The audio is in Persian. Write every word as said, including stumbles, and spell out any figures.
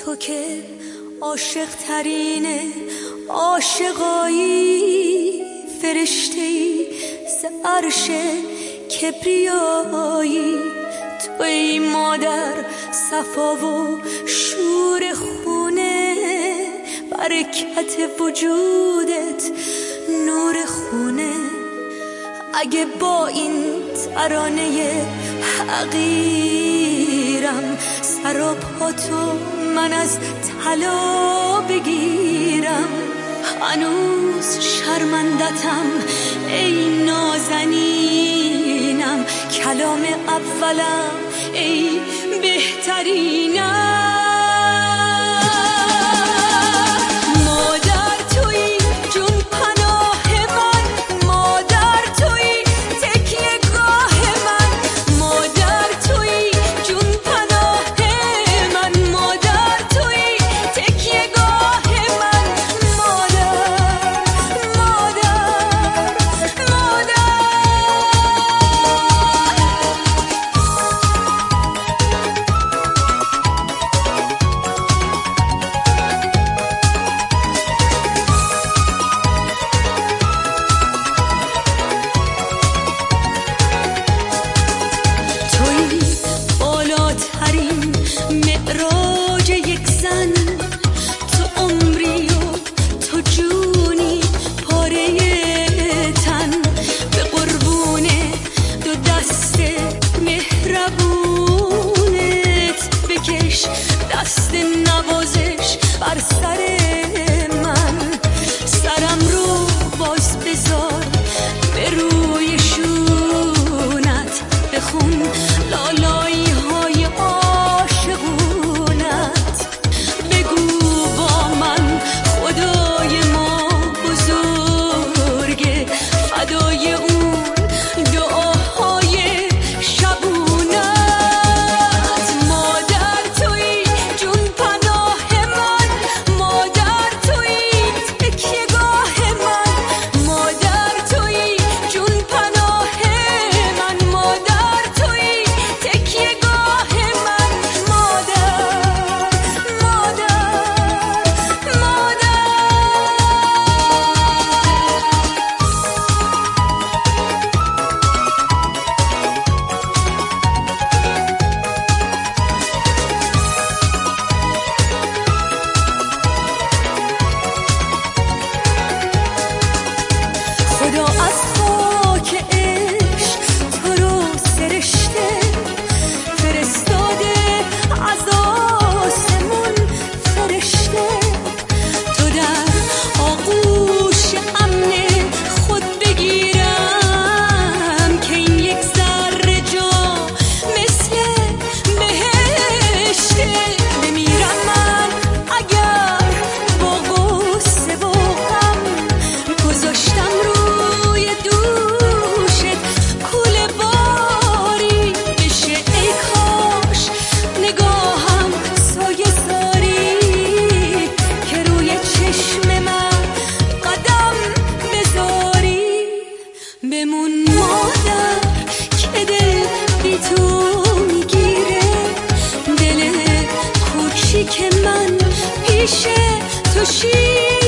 تو که عاشق ترین عاشقایی، فرشته‌ای ز عرش کبریایی، تو ای مادر صفا و شور خونه، برکت وجودت نور خونه. اگه با این ترانه حقیرم سر و پاتو من از طلا بگیرم، هنوز شرمندتم ای نازنینم، کلام اولم ای بهترینم. معراج یک زن، تو عمری و تو جونی پاره تن، به قربون دو دست مهربونت بکش دست نوازش بر سر من، سرم رو باز بذار به روی شونت، بخون لالایی های بمون مادر که دل بی تو میگیره، دل کوچیک من پیش تو شیر